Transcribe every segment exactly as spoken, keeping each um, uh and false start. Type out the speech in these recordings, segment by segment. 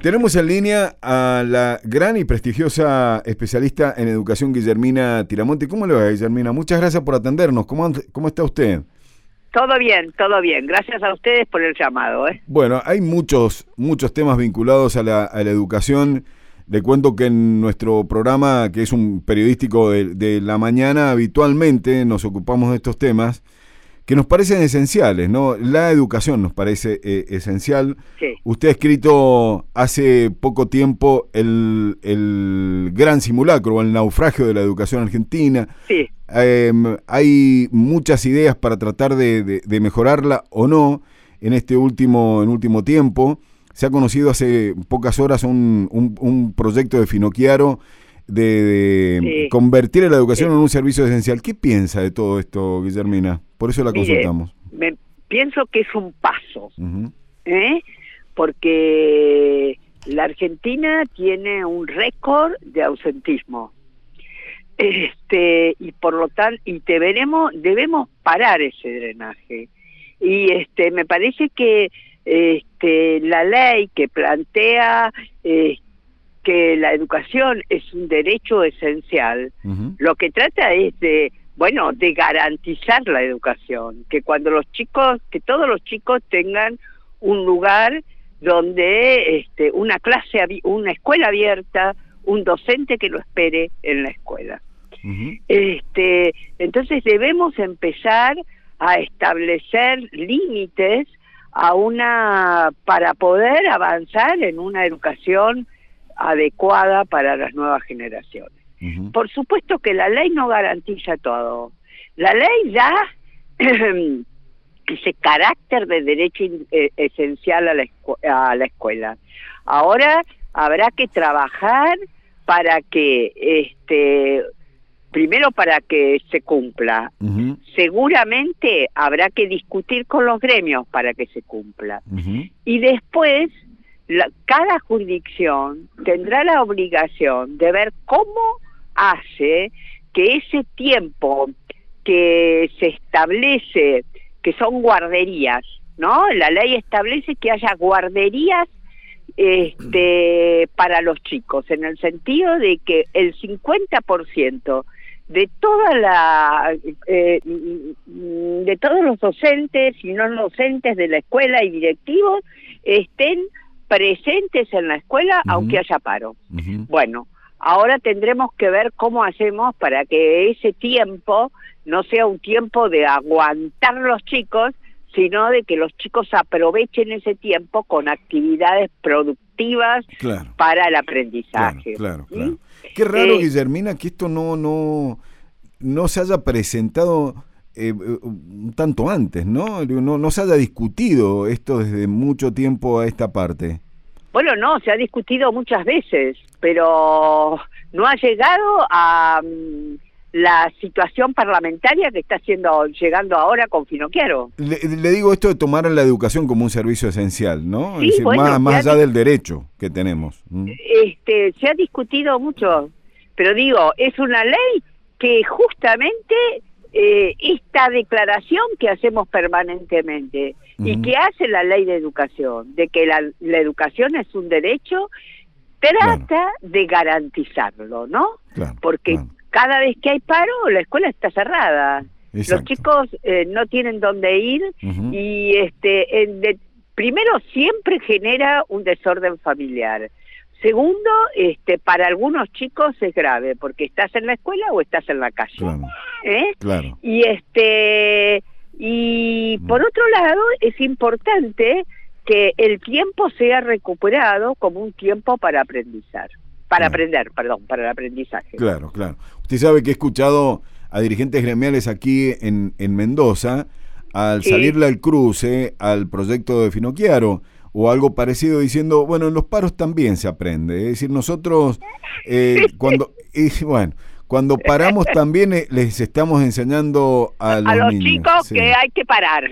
Tenemos en línea a la gran y prestigiosa especialista en educación, Guillermina Tiramonte. ¿Cómo le va, Guillermina? Muchas gracias por atendernos. ¿Cómo, cómo está usted? Todo bien, todo bien. Gracias a ustedes por el llamado, ¿eh? Bueno, hay muchos, muchos temas vinculados a la, a la educación. Le cuento que en nuestro programa, que es un periodístico de, de la mañana, habitualmente nos ocupamos de estos temas que nos parecen esenciales, ¿no? La educación nos parece eh, esencial. Sí. Usted ha escrito hace poco tiempo el, el gran simulacro, el naufragio de la educación argentina. Sí. Eh, hay muchas ideas para tratar de, de, de mejorarla o no en este último, en último tiempo. Se ha conocido hace pocas horas un, un, un proyecto de Finocchiaro de, de sí. convertir la educación sí. en un servicio esencial. ¿Qué piensa de todo esto, Guillermina? Por eso la Mire, consultamos. Me, pienso que es un paso, uh-huh. ¿eh? Porque la Argentina tiene un récord de ausentismo. Este, y por lo tanto, y deberemos, debemos parar ese drenaje. Y este, me parece que este, la ley que plantea eh, que la educación es un derecho esencial, uh-huh. lo que trata es de, bueno, de garantizar la educación, que cuando los chicos, que todos los chicos tengan un lugar donde este, una clase, una escuela abierta, un docente que lo espere en la escuela. Uh-huh. Este, entonces debemos empezar a establecer límites a una para poder avanzar en una educación adecuada para las nuevas generaciones. Uh-huh. Por supuesto que la ley no garantiza todo. La ley da ese carácter de derecho eh, esencial a la, a la escuela. Ahora habrá que trabajar para que, este, primero para que se cumpla. Uh-huh. Seguramente habrá que discutir con los gremios para que se cumpla. Uh-huh. Y después, la, cada jurisdicción tendrá la obligación de ver cómo hace que ese tiempo que se establece, que son guarderías, ¿no? La ley establece que haya guarderías este, para los chicos, en el sentido de que el cincuenta por ciento de toda la eh, de todos los docentes y no docentes de la escuela y directivos estén presentes en la escuela, uh-huh. aunque haya paro. Uh-huh. Bueno, ahora tendremos que ver cómo hacemos para que ese tiempo no sea un tiempo de aguantar los chicos, sino de que los chicos aprovechen ese tiempo con actividades productivas claro. para el aprendizaje. Claro, claro, ¿sí? claro. Qué raro, eh, Guillermina, que esto no, no, no se haya presentado eh, un tanto antes, ¿no? ¿no? No se haya discutido esto desde mucho tiempo a esta parte. Bueno, no, se ha discutido muchas veces, pero no ha llegado a um, la situación parlamentaria que está siendo llegando ahora con Finocchiaro. Le, le digo esto de tomar a la educación como un servicio esencial, ¿no? Sí, es decir, bueno, más, más allá ha, del derecho que tenemos. ¿Mm? Este, se ha discutido mucho, pero digo, es una ley que justamente eh, esta declaración que hacemos permanentemente uh-huh. y que hace la ley de educación, de que la, la educación es un derecho, trata claro. de garantizarlo, ¿no? Claro, Porque claro. cada vez que hay paro, la escuela está cerrada. Exacto. Los chicos eh, no tienen dónde ir uh-huh. y este en de, primero siempre genera un desorden familiar. Segundo, este para algunos chicos es grave porque estás en la escuela o estás en la calle. Claro. ¿Eh? Claro. Y este y uh-huh. por otro lado es importante que el tiempo sea recuperado como un tiempo para aprendizar. Para claro. aprender, perdón, para el aprendizaje. Claro, claro. Usted sabe que he escuchado a dirigentes gremiales aquí en, en Mendoza, al sí. salirle al cruce al proyecto de Finocchiaro, o algo parecido, diciendo, bueno, en los paros también se aprende. Es decir, nosotros, eh, cuando, y, bueno, cuando paramos también eh, les estamos enseñando a los, a los niños, chicos sí. que hay que parar.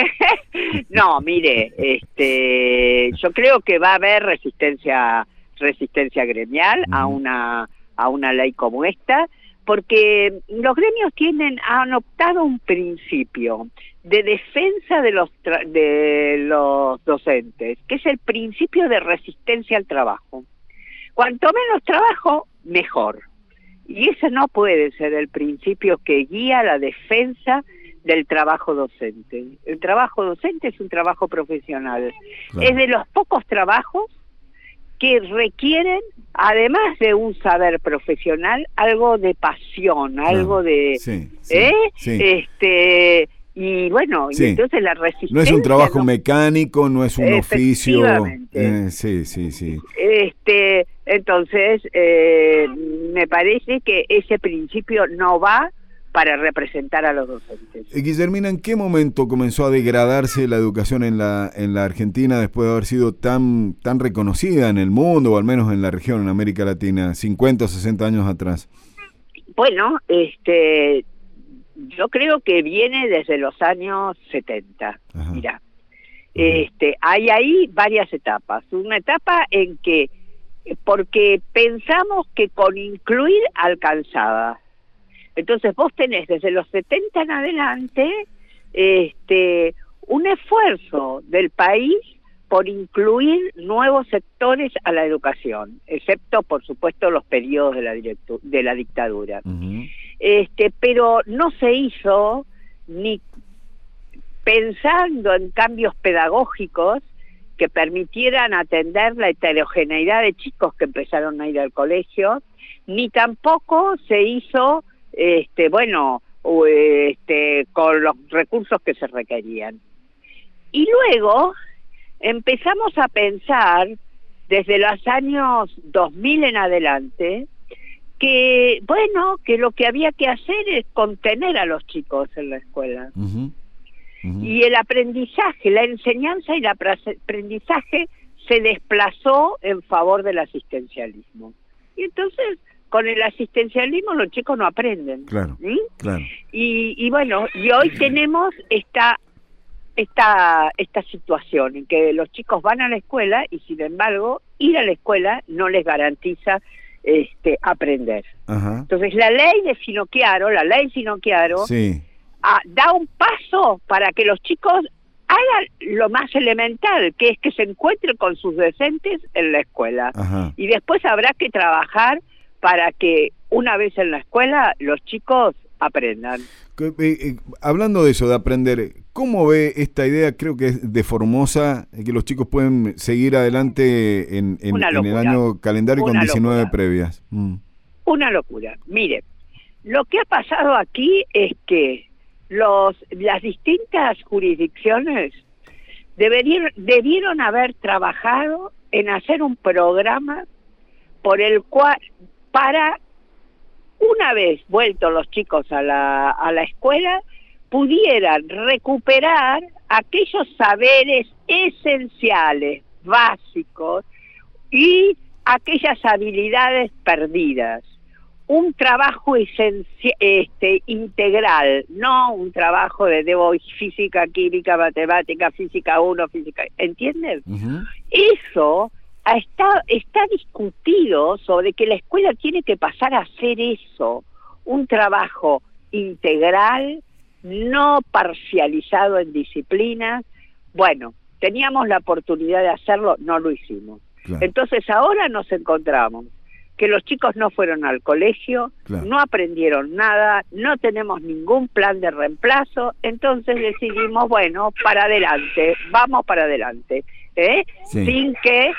No, mire, este, yo creo que va a haber resistencia resistencia gremial uh-huh. a una a una ley como esta, porque los gremios tienen, han optado un principio de defensa de los tra- de los docentes, que es el principio de resistencia al trabajo. Cuanto menos trabajo, mejor. Y ese no puede ser el principio que guía la defensa del trabajo docente. El trabajo docente es un trabajo profesional. Claro. Es de los pocos trabajos que requieren, además de un saber profesional, algo de pasión, claro. algo de... Sí, sí, ¿eh? sí. Este... Y bueno, sí. y entonces la resistencia... No es un trabajo no, mecánico, no es un oficio... Eh, sí, sí, sí. Este, entonces, eh, me parece que ese principio no va para representar a los docentes. Eh, Guillermina, ¿en qué momento comenzó a degradarse la educación en la en la Argentina después de haber sido tan tan reconocida en el mundo, o al menos en la región, en América Latina, cincuenta o sesenta años atrás? Bueno, este... yo creo que viene desde los años setenta. Ajá. Mirá, este, hay ahí varias etapas. Una etapa en que, porque pensamos que con incluir alcanzaba. Entonces vos tenés desde los setenta en adelante este, un esfuerzo del país por incluir nuevos sectores a la educación, excepto, por supuesto, los periodos de la, directu- de la dictadura. Uh-huh. Este, pero no se hizo ni pensando en cambios pedagógicos que permitieran atender la heterogeneidad de chicos que empezaron a ir al colegio, ni tampoco se hizo, este, bueno, este, con los recursos que se requerían. Y luego empezamos a pensar, desde los años dos mil en adelante, que, bueno, que lo que había que hacer es contener a los chicos en la escuela. Uh-huh. Uh-huh. Y el aprendizaje, la enseñanza y el aprendizaje se desplazó en favor del asistencialismo. Y entonces, con el asistencialismo los chicos no aprenden. Claro, ¿sí? claro. Y, y bueno, y hoy tenemos esta, esta, esta situación en que los chicos van a la escuela y, sin embargo, ir a la escuela no les garantiza Este, aprender. Ajá. Entonces la ley de Finocchiaro, la ley Finocchiaro, sí. ah, da un paso para que los chicos hagan lo más elemental, que es que se encuentren con sus docentes en la escuela. Ajá. Y después habrá que trabajar para que una vez en la escuela los chicos aprendan. Eh, eh, hablando de eso, de aprender, ¿cómo ve esta idea? Creo que es de Formosa, que los chicos pueden seguir adelante en, en, en el año calendario Una con diecinueve locura. Previas. Mm. Una locura. Mire, lo que ha pasado aquí es que los las distintas jurisdicciones deberían, debieron haber trabajado en hacer un programa por el cual, para una vez vueltos los chicos a la, a la escuela, pudieran recuperar aquellos saberes esenciales, básicos, y aquellas habilidades perdidas. Un trabajo esenci- este, integral, no un trabajo de debo física, química, matemática, física uno, física... ¿Entienden? Uh-huh. Eso está, está discutido sobre que la escuela tiene que pasar a hacer eso, un trabajo integral, no parcializado en disciplinas. Bueno, teníamos la oportunidad de hacerlo, no lo hicimos. Claro. Entonces ahora nos encontramos que los chicos no fueron al colegio, claro. no aprendieron nada, no tenemos ningún plan de reemplazo, entonces decidimos, bueno, para adelante, vamos para adelante, ¿eh? Sí. sin que,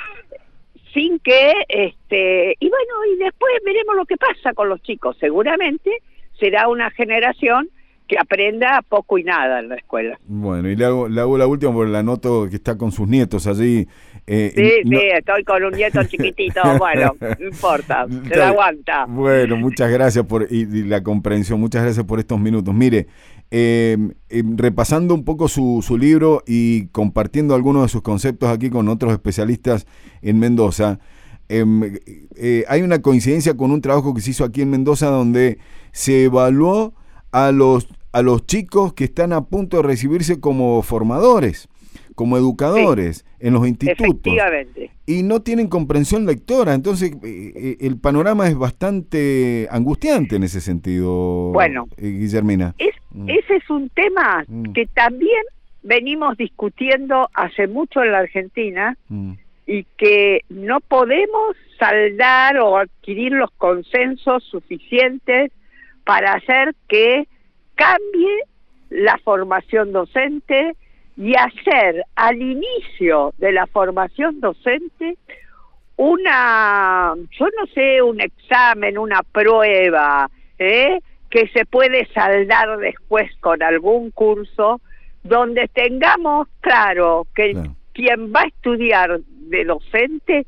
sin que, este, y bueno, y después veremos lo que pasa con los chicos. Seguramente será una generación que aprenda poco y nada en la escuela. Bueno, y le hago, le hago la última porque la noto que está con sus nietos allí. Eh, sí, no... sí, estoy con un nieto chiquitito, bueno, no importa, se la aguanta. Bueno, muchas gracias por y, y la comprensión, muchas gracias por estos minutos. Mire, eh, eh, repasando un poco su, su libro y compartiendo algunos de sus conceptos aquí con otros especialistas en Mendoza, eh, eh, hay una coincidencia con un trabajo que se hizo aquí en Mendoza donde se evaluó a los a los chicos que están a punto de recibirse como formadores. como educadores, sí, en los institutos. Efectivamente. Y no tienen comprensión lectora, entonces eh, el panorama es bastante angustiante en ese sentido, bueno, eh, Guillermina. Es, mm. Ese es un tema mm. que también venimos discutiendo hace mucho en la Argentina mm. y que no podemos saldar o adquirir los consensos suficientes para hacer que cambie la formación docente y hacer al inicio de la formación docente una, yo no sé, un examen, una prueba, ¿eh? que se puede saldar después con algún curso, donde tengamos claro que claro. quien va a estudiar de docente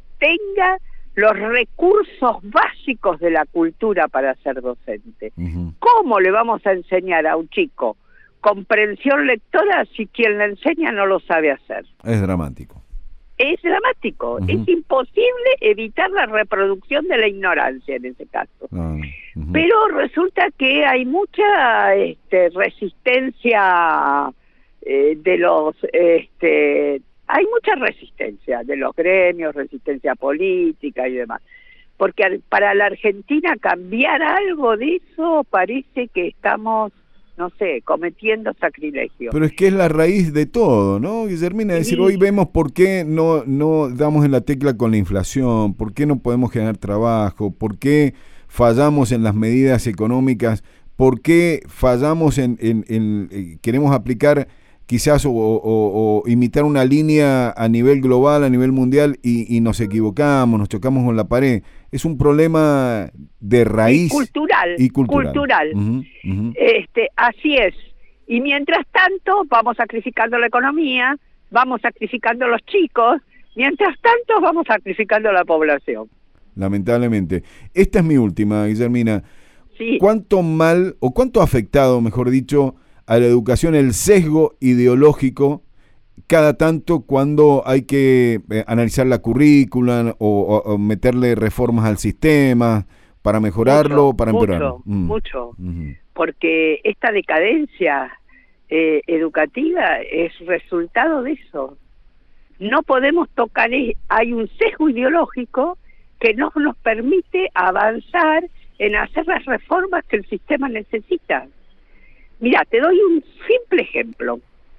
tenga los recursos básicos de la cultura para ser docente. Uh-huh. ¿Cómo le vamos a enseñar a un chico comprensión lectora si quien le enseña no lo sabe hacer? Es dramático. Es dramático. Uh-huh. Es imposible evitar la reproducción de la ignorancia en ese caso. Uh-huh. Uh-huh. Pero resulta que hay mucha este, resistencia eh, de los... este hay mucha resistencia de los gremios, resistencia política y demás. Porque para la Argentina cambiar algo de eso parece que estamos... no sé, cometiendo sacrilegio. Pero es que es la raíz de todo, ¿no, Guillermina? Es decir, sí. hoy vemos por qué no, no damos en la tecla con la inflación, por qué no podemos generar trabajo, por qué fallamos en las medidas económicas, por qué fallamos en, en, en, en queremos aplicar quizás o, o, o imitar una línea a nivel global, a nivel mundial, y, y nos equivocamos, nos chocamos con la pared. Es un problema de raíz. Y cultural. Y cultural. cultural. Uh-huh, uh-huh. Este, así es. Y mientras tanto, vamos sacrificando la economía, vamos sacrificando a los chicos, mientras tanto, vamos sacrificando a la población. Lamentablemente. Esta es mi última, Guillermina. Sí. ¿Cuánto mal, o cuánto ha afectado, mejor dicho, a la educación el sesgo ideológico cada tanto cuando hay que eh, analizar la currícula o, o, o meterle reformas al sistema para mejorarlo o para empeorarlo? Mucho, mm. mucho. Uh-huh. Porque esta decadencia eh, educativa es resultado de eso. No podemos tocar, hay un sesgo ideológico que no nos permite avanzar en hacer las reformas que el sistema necesita. Mira, te doy un simple ejemplo.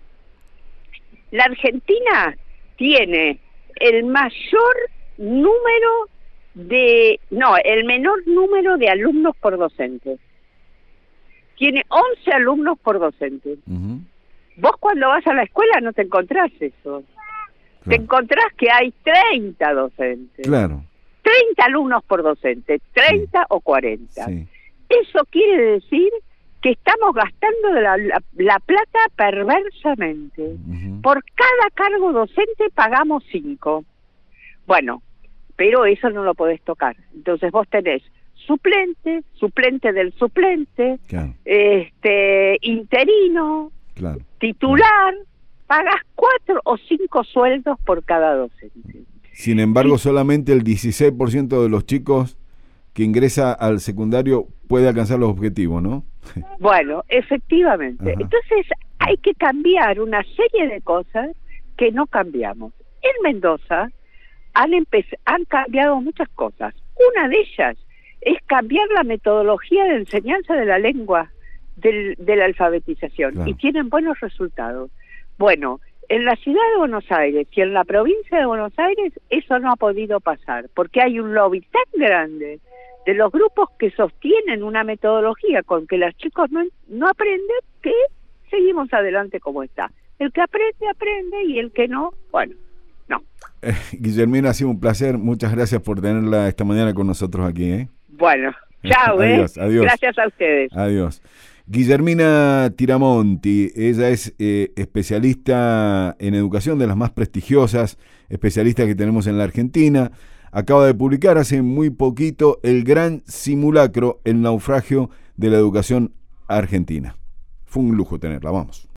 La Argentina tiene el mayor número de, no, el menor número de alumnos por docente. Tiene once alumnos por docente. Uh-huh. Vos cuando vas a la escuela no te encontrás eso. Claro. Te encontrás que hay treinta docentes. Claro. treinta alumnos por docente, treinta sí. o cuarenta. Sí. Eso quiere decir que estamos gastando la, la, la plata perversamente. Uh-huh. Por cada cargo docente pagamos cinco. Bueno, pero eso no lo podés tocar. Entonces vos tenés suplente, suplente del suplente, claro. este interino, claro. titular, claro. pagas cuatro o cinco sueldos por cada docente. Sin embargo, sí. solamente el dieciséis por ciento de los chicos que ingresa al secundario puede alcanzar los objetivos, ¿no? Bueno, efectivamente. Ajá. Entonces hay que cambiar una serie de cosas que no cambiamos. En Mendoza han, empe- han cambiado muchas cosas. Una de ellas es cambiar la metodología de enseñanza de la lengua, del, de la alfabetización, claro. y tienen buenos resultados. Bueno, en la ciudad de Buenos Aires y en la provincia de Buenos Aires eso no ha podido pasar, porque hay un lobby tan grande de los grupos que sostienen una metodología con que los chicos no, no aprenden, que seguimos adelante como está. El que aprende, aprende, y el que no, bueno, no. Eh, Guillermina, ha sido un placer. Muchas gracias por tenerla esta mañana con nosotros aquí, ¿eh? Bueno, chao, adiós, ¿eh? Adiós. Gracias a ustedes. Adiós. Guillermina Tiramonti, ella es eh, especialista en educación, de las más prestigiosas especialistas que tenemos en la Argentina. Acaba de publicar hace muy poquito El Gran Simulacro, el naufragio de la educación argentina. Fue un lujo tenerla, vamos.